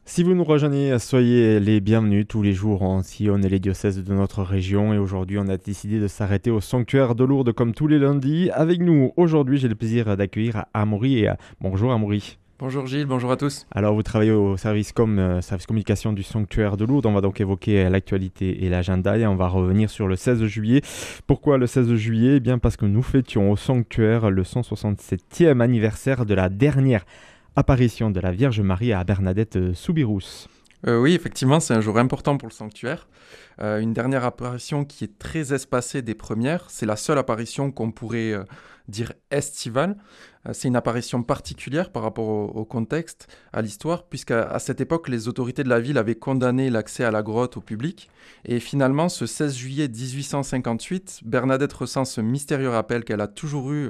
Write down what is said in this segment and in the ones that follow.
Si vous nous rejoignez, soyez les bienvenus. Tous les jours, on sillonne les diocèses de notre région et aujourd'hui, on a décidé de s'arrêter au sanctuaire de Lourdes comme tous les lundis. Avec nous, aujourd'hui, j'ai le plaisir d'accueillir Amaury. Bonjour Amaury. Bonjour Gilles, bonjour à tous. Alors, vous travaillez au service communication du sanctuaire de Lourdes. On va donc évoquer l'actualité et l'agenda et on va revenir sur le 16 juillet. Pourquoi le 16 juillet? Eh bien, parce que nous fêtions au sanctuaire le 167e anniversaire de la dernière apparition de la Vierge Marie à Bernadette Soubirous. Oui, effectivement, c'est un jour important pour le sanctuaire. Une dernière apparition qui est très espacée des premières. C'est la seule apparition qu'on pourrait dire estivale. C'est une apparition particulière par rapport au contexte, à l'histoire, puisqu'à cette époque, les autorités de la ville avaient condamné l'accès à la grotte au public. Et finalement, ce 16 juillet 1858, Bernadette ressent ce mystérieux rappel qu'elle a toujours eu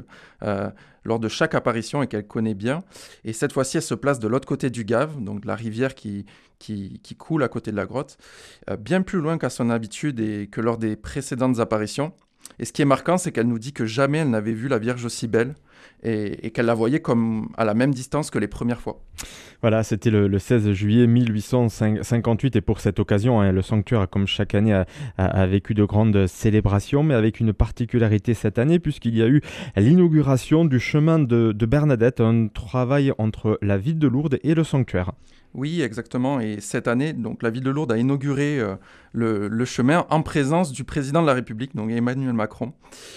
lors de chaque apparition et qu'elle connaît bien. Et cette fois-ci, elle se place de l'autre côté du Gave, donc de la rivière qui coule à côté de la grotte, bien plus loin qu'à son habitude et que lors des précédentes apparitions. Et ce qui est marquant, c'est qu'elle nous dit que jamais elle n'avait vu la Vierge aussi belle et qu'elle la voyait comme à la même distance que les premières fois. Voilà, c'était le 16 juillet 1858 et pour cette occasion, le sanctuaire, comme chaque année, a vécu de grandes célébrations, mais avec une particularité cette année, puisqu'il y a eu l'inauguration du chemin de Bernadette, un travail entre la ville de Lourdes et le sanctuaire. Oui, exactement. Et cette année, donc, la ville de Lourdes a inauguré le chemin en présence du président de la République, donc Emmanuel Macron.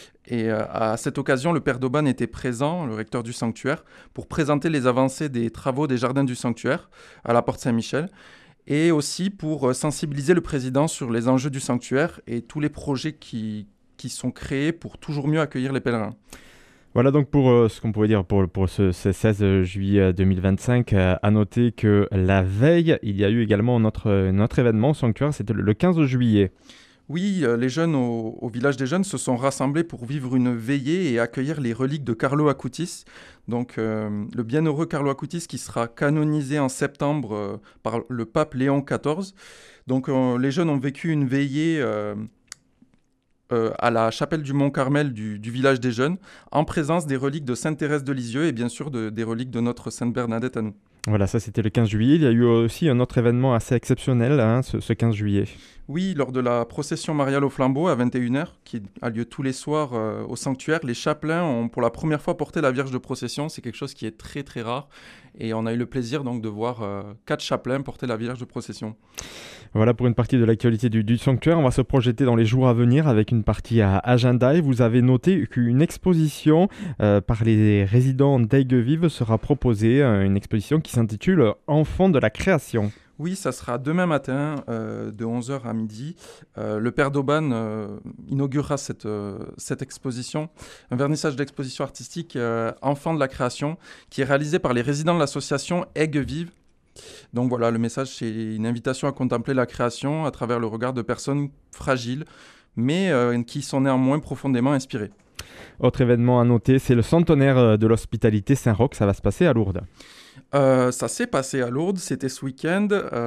Et à cette occasion, le père d'Auban était présent, le recteur du sanctuaire, pour présenter les avancées des travaux des jardins du sanctuaire à la porte Saint-Michel, et aussi pour sensibiliser le président sur les enjeux du sanctuaire et tous les projets qui sont créés pour toujours mieux accueillir les pèlerins. Voilà donc pour ce qu'on pourrait dire pour ce 16 juillet 2025. À noter que la veille, il y a eu également notre événement au sanctuaire, c'était le 15 juillet. Oui, les jeunes au village des jeunes se sont rassemblés pour vivre une veillée et accueillir les reliques de Carlo Acutis. Donc le bienheureux Carlo Acutis qui sera canonisé en septembre par le pape Léon XIV. Donc les jeunes ont vécu une veillée à la chapelle du Mont-Carmel du village des jeunes, en présence des reliques de Sainte Thérèse de Lisieux et bien sûr des reliques de notre Sainte Bernadette à nous. Voilà, ça c'était le 15 juillet. Il y a eu aussi un autre événement assez exceptionnel ce 15 juillet. Oui, lors de la procession mariale au flambeau à 21h, qui a lieu tous les soirs au sanctuaire, les chapelains ont pour la première fois porté la Vierge de procession. C'est quelque chose qui est très très rare. Et on a eu le plaisir donc de voir 4 chapelains porter la Vierge de procession. Voilà pour une partie de l'actualité du sanctuaire. On va se projeter dans les jours à venir avec une partie à agenda. Et vous avez noté qu'une exposition par les résidents d'Aigues-Vives sera proposée. Une exposition qui s'intitule Enfants de la création. Oui, ça sera demain matin de 11h à midi. Le père d'Auban inaugurera cette exposition, un vernissage d'exposition artistique Enfants de la création, qui est réalisé par les résidents de l'association Aigues Vives. Donc voilà, le message, c'est une invitation à contempler la création à travers le regard de personnes fragiles, mais qui sont néanmoins profondément inspirées. Autre événement à noter, c'est le centenaire de l'hospitalité Saint-Roch. Ça va se passer à Lourdes. Ça s'est passé à Lourdes, c'était ce week-end.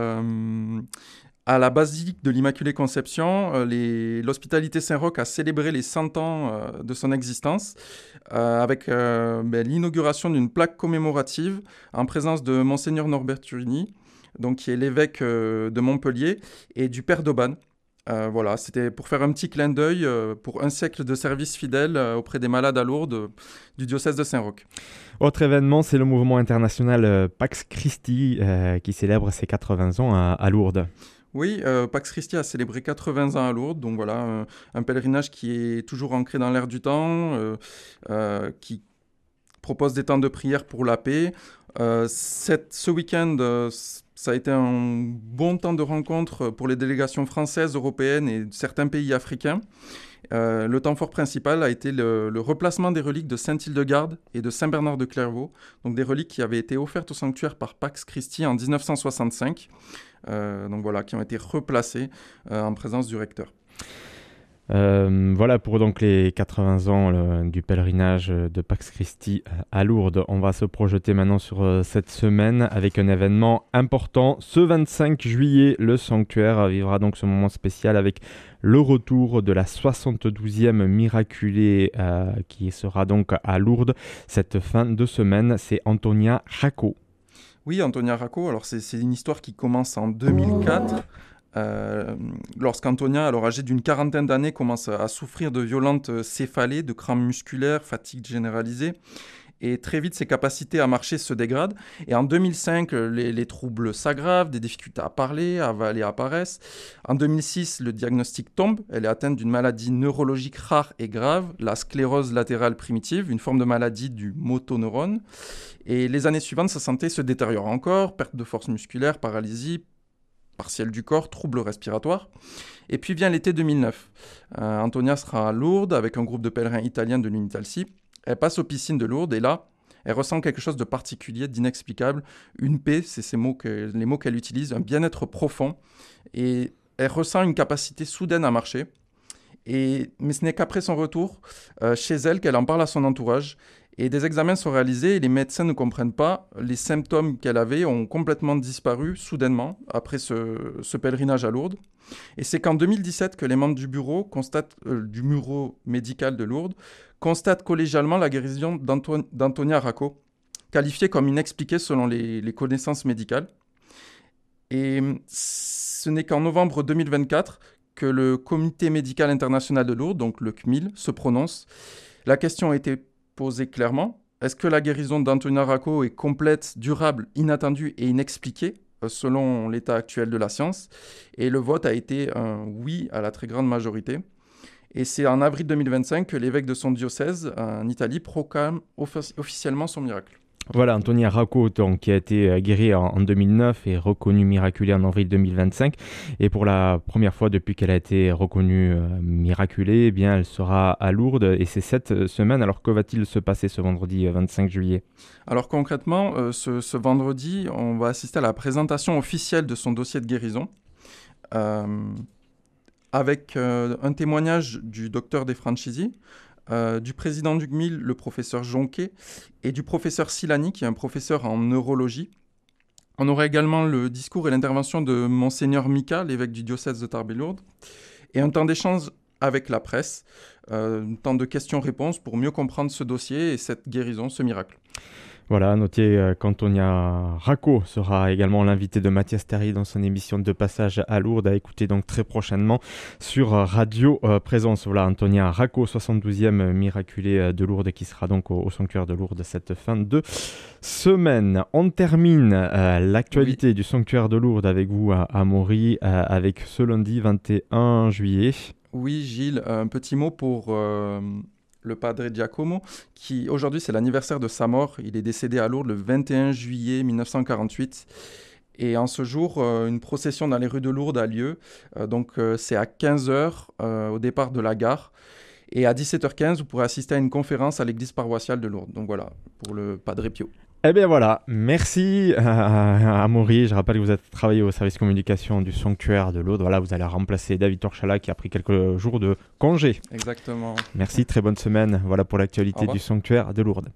À la basilique de l'Immaculée Conception, l'Hospitalité Saint-Roch a célébré les 100 ans de son existence avec l'inauguration d'une plaque commémorative en présence de Monseigneur Norbert Turini, donc, qui est l'évêque de Montpellier, et du père d'Auban. Voilà, c'était pour faire un petit clin d'œil pour un siècle de service fidèle auprès des malades à Lourdes du diocèse de Saint-Roch. Autre événement, c'est le mouvement international Pax Christi qui célèbre ses 80 ans à Lourdes. Oui, Pax Christi a célébré 80 ans à Lourdes, donc voilà, un pèlerinage qui est toujours ancré dans l'air du temps, qui propose des temps de prière pour la paix. Ce week-end, ça a été un bon temps de rencontre pour les délégations françaises, européennes et de certains pays africains. Le temps fort principal a été le replacement des reliques de Sainte-Hildegarde et de Saint-Bernard de Clairvaux, donc des reliques qui avaient été offertes au sanctuaire par Pax Christi en 1965, donc voilà, qui ont été replacées en présence du recteur. Voilà pour donc les 80 ans du pèlerinage de Pax Christi à Lourdes. On va se projeter maintenant sur cette semaine avec un événement important. Ce 25 juillet, le sanctuaire vivra donc ce moment spécial avec le retour de la 72e miraculée qui sera donc à Lourdes cette fin de semaine. C'est Antonia Racco. Oui, Antonia Racco, alors c'est une histoire qui commence en 2004. Lorsqu'Antonia, alors âgée d'une quarantaine d'années, commence à souffrir de violentes céphalées, de crampes musculaires, fatigue généralisée. Et très vite, ses capacités à marcher se dégradent. Et en 2005, les troubles s'aggravent, des difficultés à parler, à avaler apparaissent. En 2006, le diagnostic tombe. Elle est atteinte d'une maladie neurologique rare et grave, la sclérose latérale primitive, une forme de maladie du motoneurone. Et les années suivantes, sa santé se détériore encore, perte de force musculaire, paralysie partielle du corps, troubles respiratoires. Et puis vient l'été 2009. Antonia sera à Lourdes avec un groupe de pèlerins italiens de l'Unitalsi. Elle passe aux piscines de Lourdes et là, elle ressent quelque chose de particulier, d'inexplicable. Une paix, c'est les mots qu'elle utilise, un bien-être profond. Et elle ressent une capacité soudaine à marcher. Mais ce n'est qu'après son retour chez elle qu'elle en parle à son entourage. Et des examens sont réalisés et les médecins ne comprennent pas. Les symptômes qu'elle avait ont complètement disparu soudainement après ce pèlerinage à Lourdes. Et c'est qu'en 2017 que les membres du bureau médical de Lourdes constatent collégialement la guérison d'Antonia Racco, qualifiée comme inexpliquée selon les connaissances médicales. Et ce n'est qu'en novembre 2024 que le Comité médical international de Lourdes, donc le CMIL, se prononce. La question a été posée clairement. Est-ce que la guérison d'Antonia Racco est complète, durable, inattendue et inexpliquée selon l'état actuel de la science? Et le vote a été un oui à la très grande majorité. Et c'est en avril 2025 que l'évêque de son diocèse en Italie proclame officiellement son miracle. Voilà, Antonia Racco, donc, qui a été guérie en 2009 et reconnue miraculée en avril 2025. Et pour la première fois depuis qu'elle a été reconnue miraculée, eh bien, elle sera à Lourdes et c'est cette semaine. Alors, que va-t-il se passer ce vendredi 25 juillet? Alors concrètement, ce vendredi, on va assister à la présentation officielle de son dossier de guérison. Avec un témoignage du docteur De Francisi, du président du CMIL, le professeur Jonquet, et du professeur Silani, qui est un professeur en neurologie. On aura également le discours et l'intervention de Monseigneur Mika, l'évêque du diocèse de Tarbes-et-Lourdes, et un temps d'échange avec la presse, un temps de questions-réponses pour mieux comprendre ce dossier et cette guérison, ce miracle. Voilà, notez qu'Antonia Racco sera également l'invité de Mathias Terry dans son émission de passage à Lourdes, à écouter donc très prochainement sur Radio Présence. Voilà, Antonia Racco, 72e miraculée de Lourdes, qui sera donc au sanctuaire de Lourdes cette fin de semaine. On termine l'actualité du sanctuaire de Lourdes avec vous, Amaury, avec ce lundi 21 juillet. Oui, Gilles, un petit mot pour le Padre Giacomo, qui aujourd'hui c'est l'anniversaire de sa mort. Il est décédé à Lourdes le 21 juillet 1948. Et en ce jour, une procession dans les rues de Lourdes a lieu. C'est à 15h au départ de la gare. Et à 17h15, vous pourrez assister à une conférence à l'église paroissiale de Lourdes. Donc voilà, pour le Padre Pio. Eh bien voilà, merci Amaury. Je rappelle que vous avez travaillé au service communication du sanctuaire de Lourdes. Voilà, vous allez remplacer David Torchala qui a pris quelques jours de congé. Exactement. Merci, très bonne semaine. Voilà pour l'actualité du sanctuaire de Lourdes.